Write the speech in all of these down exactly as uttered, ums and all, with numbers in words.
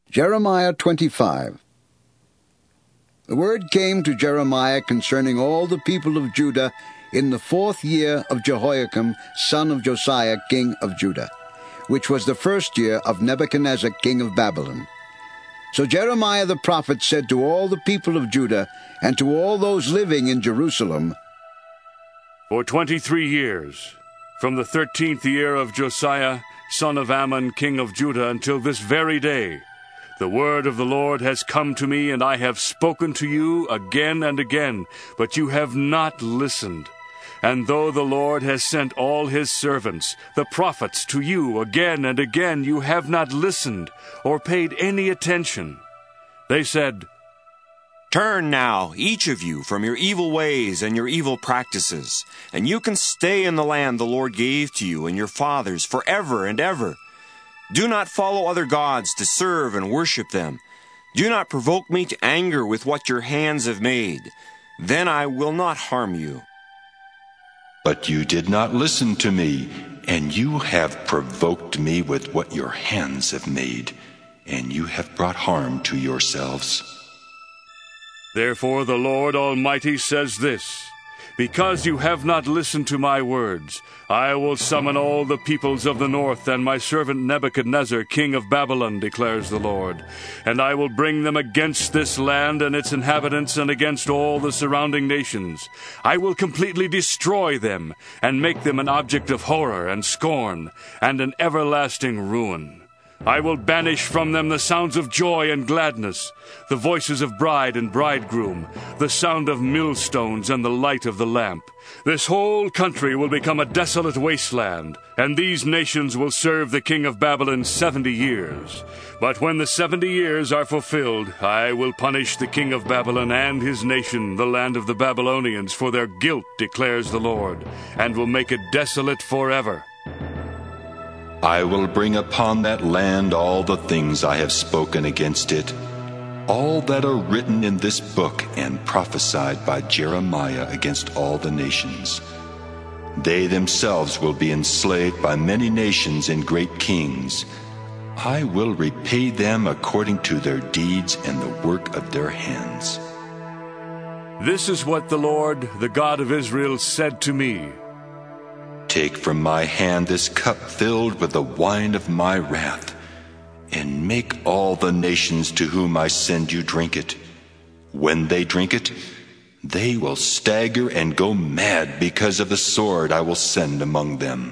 Jeremiah twenty-five. The word came to Jeremiah concerning all the people of Judah in the fourth year of Jehoiakim, son of Josiah, king of Judah, which was the first year of Nebuchadnezzar, king of Babylon. So Jeremiah the prophet said to all the people of Judah and to all those living in Jerusalem, For twenty-three years, from the thirteenth year of Josiah, son of Ammon, king of Judah, until this very day, the word of the Lord has come to me, and I have spoken to you again and again, but you have not listened. And though the Lord has sent all his servants, the prophets, to you again and again, you have not listened or paid any attention. They said, Turn now, each of you, from your evil ways and your evil practices, and you can stay in the land the Lord gave to you and your fathers forever and ever. Do not follow other gods to serve and worship them. Do not provoke me to anger with what your hands have made. Then I will not harm you. But you did not listen to me, and you have provoked me with what your hands have made, and you have brought harm to yourselves. Therefore the Lord Almighty says this, Because you have not listened to my words, I will summon all the peoples of the north and my servant Nebuchadnezzar, king of Babylon, declares the Lord. And I will bring them against this land and its inhabitants and against all the surrounding nations. I will completely destroy them and make them an object of horror and scorn and an everlasting ruin. I will banish from them the sounds of joy and gladness, the voices of bride and bridegroom, the sound of millstones and the light of the lamp. This whole country will become a desolate wasteland, and these nations will serve the king of Babylon seventy years. But when the seventy years are fulfilled, I will punish the king of Babylon and his nation, the land of the Babylonians, for their guilt, declares the Lord, and will make it desolate forever. I will bring upon that land all the things I have spoken against it, all that are written in this book and prophesied by Jeremiah against all the nations. They themselves will be enslaved by many nations and great kings. I will repay them according to their deeds and the work of their hands. This is what the Lord, the God of Israel, said to me. Take from my hand this cup filled with the wine of my wrath, and make all the nations to whom I send you drink it. When they drink it, they will stagger and go mad because of the sword I will send among them.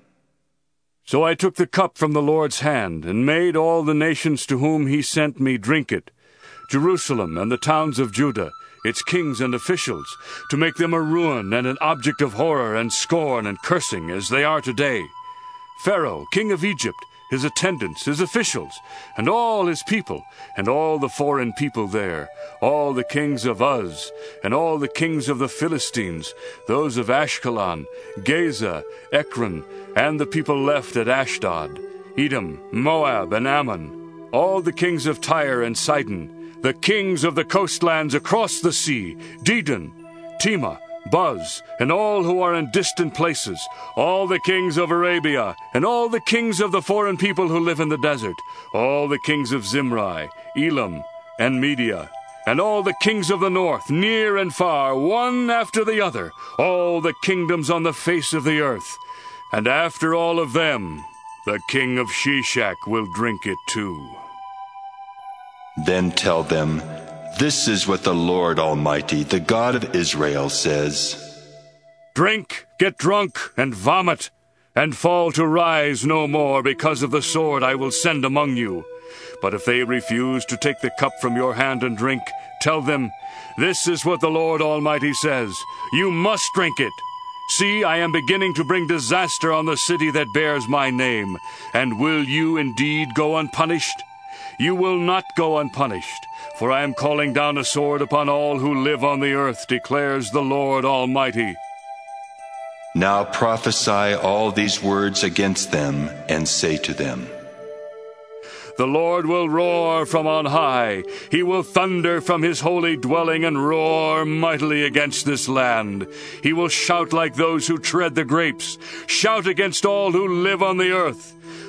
So I took the cup from the Lord's hand, and made all the nations to whom he sent me drink it, Jerusalem and the towns of Judah, its kings and officials, to make them a ruin and an object of horror and scorn and cursing, as they are today. Pharaoh, king of Egypt, his attendants, his officials, and all his people, and all the foreign people there, all the kings of Uz, and all the kings of the Philistines, those of Ashkelon, Gaza, Ekron, and the people left at Ashdod, Edom, Moab, and Ammon, all the kings of Tyre and Sidon, the kings of the coastlands across the sea, Dedan, Tema, Buz, and all who are in distant places, all the kings of Arabia, and all the kings of the foreign people who live in the desert, all the kings of Zimri, Elam, and Media, and all the kings of the north, near and far, one after the other, all the kingdoms on the face of the earth. And after all of them, the king of Sheshach will drink it too. Then tell them, This is what the Lord Almighty, the God of Israel, says. Drink, get drunk, and vomit, and fall to rise no more because of the sword I will send among you. But if they refuse to take the cup from your hand and drink, tell them, This is what the Lord Almighty says. You must drink it. See, I am beginning to bring disaster on the city that bears my name. And will you indeed go unpunished? You will not go unpunished, for I am calling down a sword upon all who live on the earth, declares the Lord Almighty. Now prophesy all these words against them, and say to them, The Lord will roar from on high. He will thunder from his holy dwelling and roar mightily against this land. He will shout like those who tread the grapes, shout against all who live on the earth.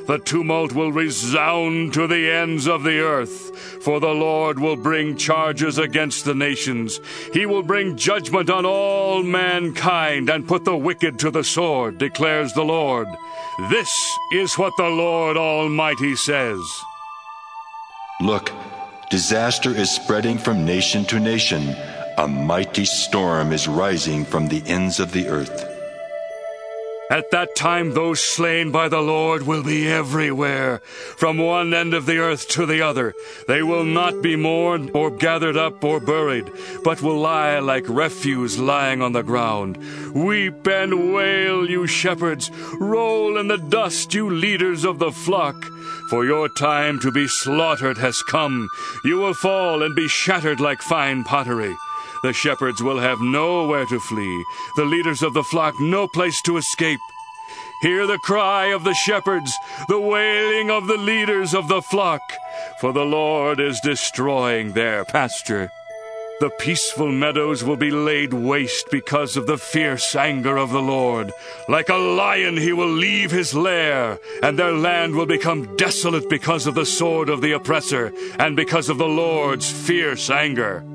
The tumult will resound to the ends of the earth, for the Lord will bring charges against the nations. He will bring judgment on all mankind and put the wicked to the sword, declares the Lord. This is what the Lord Almighty says. Look, disaster is spreading from nation to nation. A mighty storm is rising from the ends of the earth. At that time those slain by the Lord will be everywhere, from one end of the earth to the other. They will not be mourned or gathered up or buried, but will lie like refuse lying on the ground. Weep and wail, you shepherds. Roll in the dust, you leaders of the flock. For your time to be slaughtered has come. You will fall and be shattered like fine pottery. The shepherds will have nowhere to flee, the leaders of the flock no place to escape. Hear the cry of the shepherds, the wailing of the leaders of the flock, for the Lord is destroying their pasture. The peaceful meadows will be laid waste because of the fierce anger of the Lord. Like a lion he will leave his lair, and their land will become desolate because of the sword of the oppressor and because of the Lord's fierce anger.